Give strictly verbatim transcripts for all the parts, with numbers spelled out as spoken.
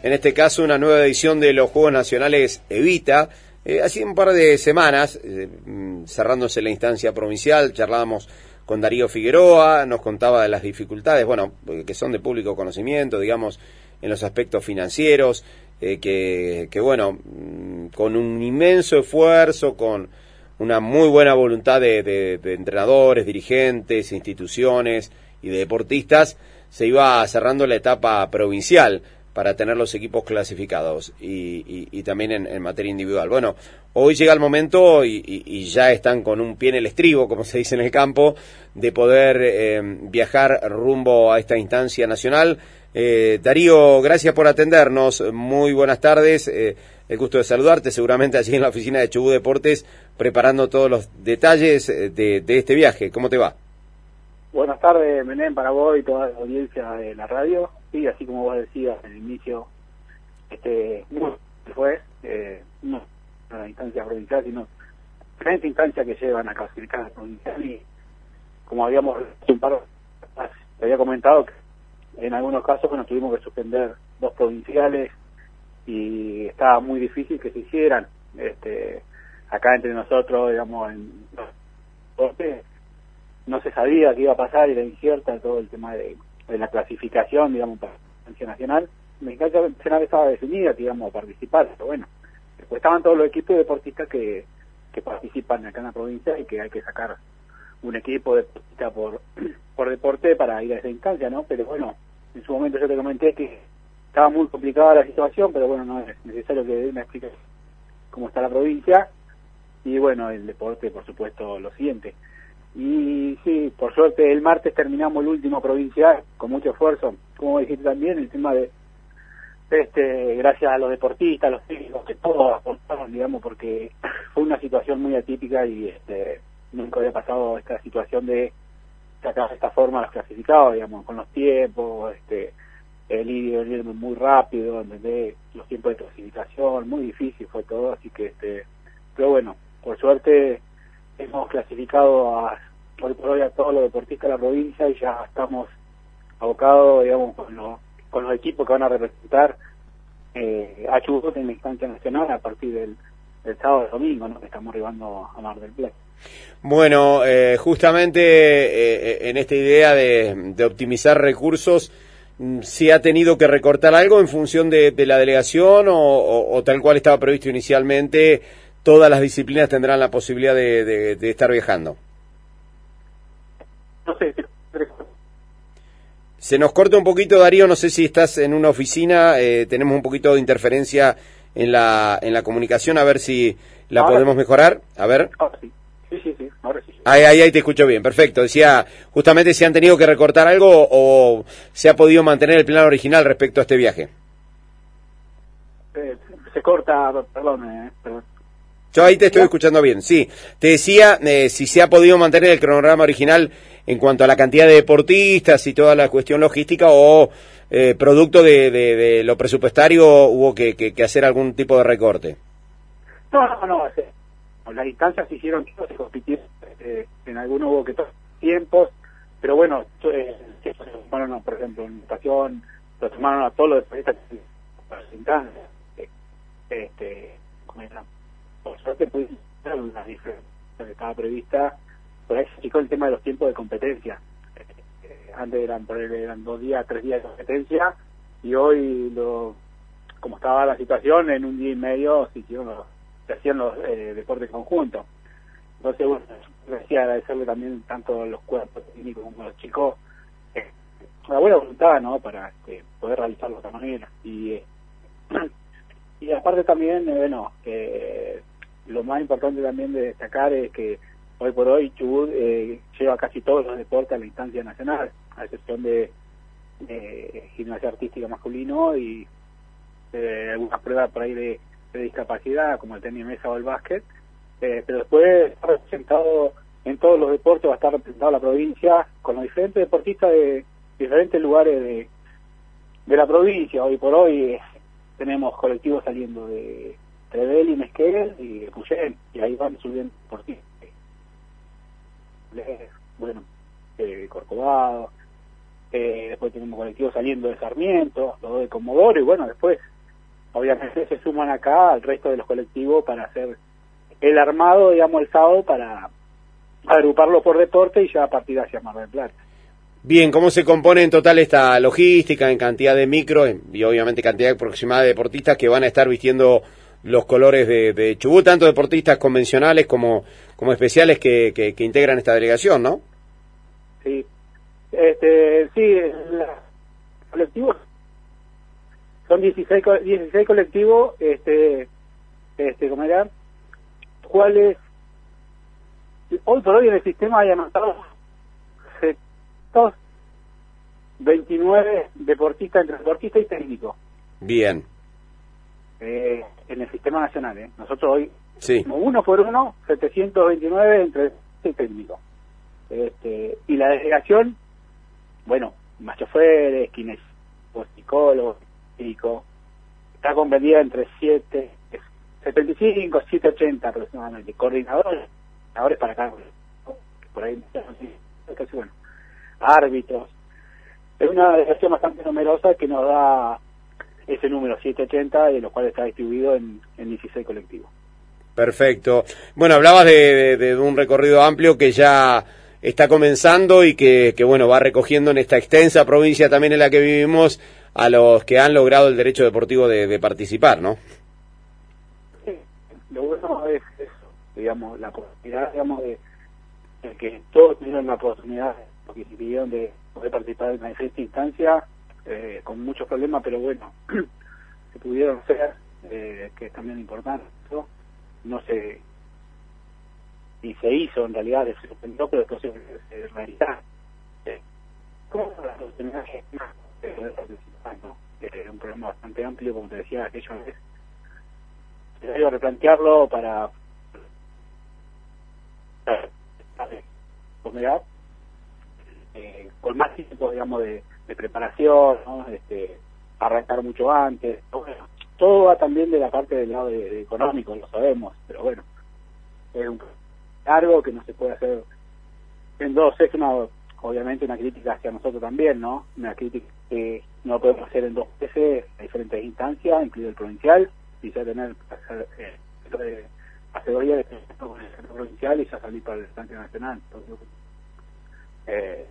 en este caso una nueva edición de los Juegos Nacionales Evita. Eh, hace un par de semanas, eh, cerrándose la instancia provincial, charlábamos con Darío Figueroa, nos contaba de las dificultades, bueno, que son de público conocimiento, digamos, en los aspectos financieros, eh, que, que bueno, con un inmenso esfuerzo, con una muy buena voluntad de, de, de entrenadores, dirigentes, instituciones y de deportistas, se iba cerrando la etapa provincial para tener los equipos clasificados y, y, y también en, en materia individual. Bueno, hoy llega el momento y, y, y ya están con un pie en el estribo, como se dice en el campo, de poder eh, viajar rumbo a esta instancia nacional. Eh, Darío, gracias por atendernos, muy buenas tardes, eh, el gusto de saludarte, seguramente allí en la oficina de Chubut Deportes, preparando todos los detalles de, de este viaje. ¿Cómo te va? Buenas tardes, Menem, para vos y toda la audiencia de la radio. Sí, así como vos decías en el inicio, este, no fue, eh, no una instancia provincial, sino diferentes instancias que llevan a clasificar a la provincial y, como habíamos un par te había comentado, que en algunos casos, bueno, tuvimos que suspender dos provinciales y estaba muy difícil que se hicieran. Este, acá entre nosotros, digamos, en deporte, no se sabía qué iba a pasar y era incierta todo el tema de, de la clasificación, digamos, para la instancia nacional. La instancia nacional estaba definida, digamos, a participar, pero bueno, después estaban todos los equipos deportistas que, que participan acá en la provincia y que hay que sacar un equipo deportista por, por deporte para ir a esa instancia, ¿no? Pero bueno, en su momento yo te comenté que estaba muy complicada la situación, pero bueno, no es necesario que dé una explicación cómo está la provincia, y bueno, el deporte, por supuesto, lo siguiente. Y sí, por suerte el martes terminamos el último provincial con mucho esfuerzo, como dijiste también, el tema de, este gracias a los deportistas, a los técnicos, que todos aportaron, digamos, porque fue una situación muy atípica y este nunca había pasado esta situación de sacar de esta forma a los clasificados, digamos, con los tiempos, este el ir, el ir muy rápido, ¿entendés? Los tiempos de clasificación, muy difícil fue todo, así que este pero bueno, por suerte hemos clasificado a, hoy por hoy a todos los deportistas de la provincia y ya estamos abocados, digamos, con los, con los equipos que van a representar eh, a Chubut en la instancia nacional a partir del, del sábado y domingo, ¿no? Que estamos arribando a Mar del Plata. Bueno, eh, justamente eh, en esta idea de, de optimizar recursos, ¿si ha tenido que recortar algo en función de, de la delegación o, o, o tal cual estaba previsto inicialmente? Todas las disciplinas tendrán la posibilidad de, de, de estar viajando. No sé. Se nos corta un poquito, Darío, no sé si estás en una oficina, eh, tenemos un poquito de interferencia en la en la comunicación, a ver si la Ahora podemos sí. mejorar. A ver. Ahora sí, sí, sí, sí. Ahora sí. Ahí, ahí, ahí te escucho bien, perfecto. Decía, justamente si han tenido que recortar algo o se ha podido mantener el plan original respecto a este viaje. Eh, se corta, perdón, eh, perdón. Yo ahí te estoy escuchando bien, sí. Te decía eh, si se ha podido mantener el cronograma original en cuanto a la cantidad de deportistas y toda la cuestión logística o eh, producto de, de, de lo presupuestario hubo que, que, que hacer algún tipo de recorte. No, no, no. Eh, las instancias se hicieron, se compitieron, eh, en algunos hubo que todos tiempos, pero bueno, eh, bueno, no, por ejemplo, en natación lo tomaron a todos los deportistas que las instancias, eh, este, como era, por suerte pudimos hacer una diferencia que estaba prevista, por ahí se fijó el tema de los tiempos de competencia. Eh, antes eran, por ahí eran dos días, tres días de competencia, y hoy, lo, como estaba la situación, en un día y medio se hicieron los, se hacían los eh, deportes conjuntos. Entonces, bueno, decía agradecerle también tanto a los cuerpos técnicos como a los chicos, eh, la buena voluntad, ¿no?, para este, poder realizarlo de esta manera. Y eh, y aparte también, eh, bueno, eh, lo más importante también de destacar es que hoy por hoy Chubut eh, lleva casi todos los deportes a la instancia nacional, a excepción de eh, gimnasia artística masculino y eh, algunas pruebas por ahí de, de discapacidad, como el tenis mesa o el básquet, eh, pero después está representado en todos los deportes, va a estar representado la provincia con los diferentes deportistas de diferentes lugares de, de la provincia. Hoy por hoy eh, tenemos colectivos saliendo de Trebel y Mesquel y de Puyén, y ahí van subiendo deportistas. Bueno, eh, Corcovado, eh, después tenemos colectivos saliendo de Sarmiento, los dos de Comodoro, y bueno, después obviamente se suman acá al resto de los colectivos para hacer el armado, digamos, el sábado para agruparlo por deporte y ya partir hacia Mar del Plata. Bien, ¿cómo se compone en total esta logística en cantidad de micros y obviamente cantidad aproximada de deportistas que van a estar vistiendo los colores de, de Chubut, tanto deportistas convencionales como, como especiales que, que, que integran esta delegación, ¿no? Sí, este, sí, los colectivos son dieciséis, dieciséis colectivos, este, este, ¿cómo era? ¿Cuáles? Hoy por hoy en el sistema hay anotados veintinueve deportistas, entre deportista y técnico. Bien. Eh, en el sistema nacional, ¿eh? Nosotros hoy, sí. como uno por uno, setecientos veintinueve entre deportista y técnico. Este, y la delegación, bueno, más choferes, kinésicos, psicólogos, médicos, está convenida entre siete, setenta y cinco, setecientos ochenta aproximadamente, coordinadores, coordinadores para acá, por ahí, casi bueno, árbitros. Es una delegación bastante numerosa que nos da ese número, setecientos ochenta, de los cuales está distribuido en, en dieciséis colectivos. Perfecto. Bueno, hablabas de, de, de un recorrido amplio que ya está comenzando y que, que, bueno, va recogiendo en esta extensa provincia también en la que vivimos a los que han logrado el derecho deportivo de, de participar, ¿no? Sí, lo bueno es eso, digamos, la posibilidad, digamos, de, de que todos tuvieron la oportunidad, porque se pidieron de poder participar en esta instancia, eh, con muchos problemas, pero bueno, se pudieron hacer, eh, que es también importante, ¿no? No se, y se hizo en realidad, se suspendió, pero después se, se realizó. Eh, ¿Cómo son las oportunidades de poder participar, no? Eh, un problema bastante amplio, como te decía, aquello es necesario replantearlo para, para, para eh, con más tiempo, digamos, de, de preparación, ¿no? Este, arrancar mucho antes. Bueno, todo va también de la parte del lado de, de económico, lo sabemos, pero bueno, es un largo que no se puede hacer en dos. Es una, obviamente, una crítica hacia nosotros también, ¿no? Una crítica que no podemos hacer en dos veces a diferentes instancias, incluido el provincial, y ya tener eh, de, hace dos días de con el centro provincial y ya salir para el instancia nacional. Entonces, eh,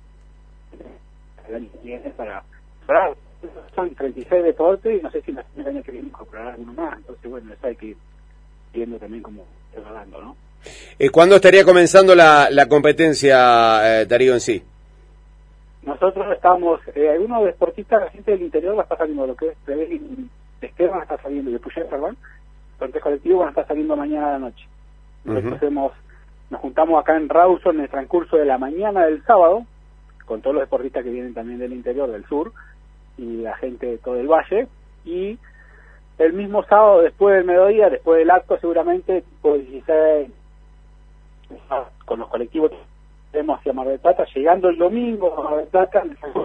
el año que viene para, para son treinta y seis deportes y no sé si el año que viene incorporar alguno más. Entonces, bueno, eso hay que ir viendo también cómo se va dando, ¿no? Eh, ¿Cuándo estaría comenzando la, la competencia, eh, Darío, en sí? Nosotros estamos, eh, algunos deportistas, la gente del interior va a estar saliendo, lo que es de Esquerra van a estar saliendo, de Puyén, perdón, los tres colectivos van a estar saliendo mañana a la noche. Nosotros uh-huh. hacemos, nos juntamos acá en Rawson en el transcurso de la mañana del sábado, con todos los deportistas que vienen también del interior, del sur, y la gente de todo el valle, y el mismo sábado, después del mediodía, después del acto seguramente, tipo dieciséis, con los colectivos que tenemos hacia Mar del Plata, llegando el domingo a Mar del Plata,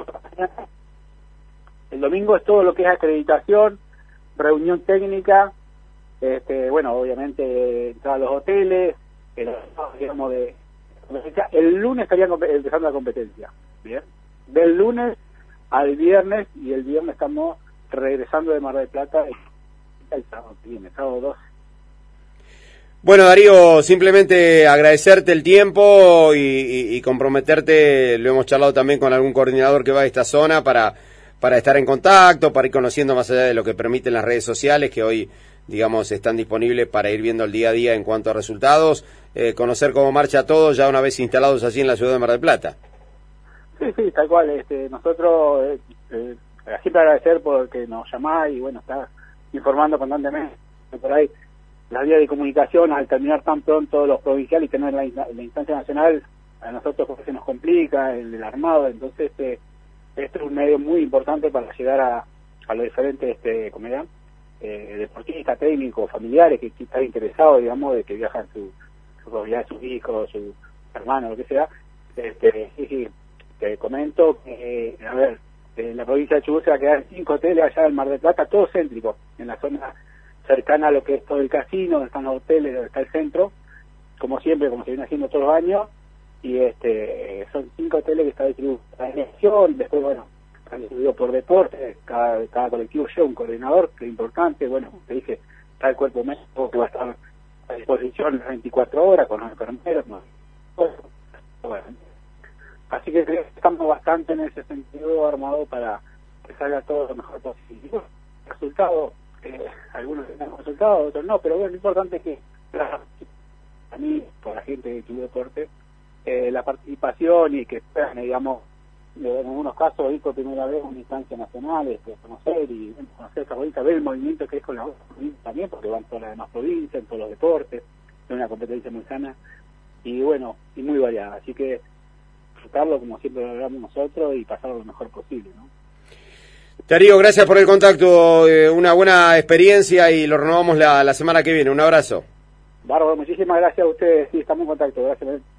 el domingo es todo lo que es acreditación, reunión técnica, este, bueno, obviamente entrar a los hoteles, el, digamos de el lunes estarían empezando la competencia, bien, del lunes al viernes, y el viernes estamos regresando de Mar del Plata el sábado que viene, sábado doce. Bueno, Darío, simplemente agradecerte el tiempo y, y, y comprometerte, lo hemos charlado también con algún coordinador que va de esta zona para, para estar en contacto, para ir conociendo más allá de lo que permiten las redes sociales, que hoy, digamos, están disponibles para ir viendo el día a día en cuanto a resultados, eh, conocer cómo marcha todo ya una vez instalados así en la ciudad de Mar del Plata. Sí, sí, tal cual. Este, nosotros, eh, eh, siempre agradecer porque nos llamás y, bueno, está informando constantemente por ahí. Las vías de comunicación, al terminar tan pronto los provinciales y tener la, la instancia nacional, a nosotros se nos complica el, el armado. Entonces, este, este es un medio muy importante para llegar a, a los diferentes, este, ¿cómo era? Eh, deportistas, técnicos, familiares que, que están interesados, digamos, de que viajan su, su propiedad, sus hijos, su hermano, lo que sea. Este, sí, sí, te comento que, a ver, en la provincia de Chubut se va a quedar cinco hoteles allá en Mar del Plata, todos céntricos, en la zona cercana a lo que es todo el casino, donde están los hoteles, donde está el centro, como siempre, como se viene haciendo todos los años, y este son cinco hoteles que están distribuidos en la elección. Después, bueno, dividido por deporte, cada, cada colectivo lleva un coordinador, que es importante, bueno, te dije, está el cuerpo médico que va a estar a disposición las veinticuatro horas con los enfermeros, ¿no? Bueno, así que creo que estamos bastante en ese sentido armados para que salga todo lo mejor posible. Resultados, eh, algunos tienen resultados, otros no, pero bueno, lo importante es que a mí, por la gente de tu deporte, eh, la participación y que puedan, digamos, en algunos casos ir por primera vez a una instancia nacional, este, conocer y bueno, conocer esta provincia, ver el movimiento que es con la otra provincia también, porque van todas las demás provincias, en todos los deportes, es una competencia muy sana y bueno, y muy variada, así que disfrutarlo como siempre lo logramos nosotros y pasarlo lo mejor posible, ¿no? Darío, gracias por el contacto, eh, una buena experiencia y lo renovamos la, la semana que viene, un abrazo. Bárbaro, muchísimas gracias a ustedes, sí, estamos en contacto, gracias.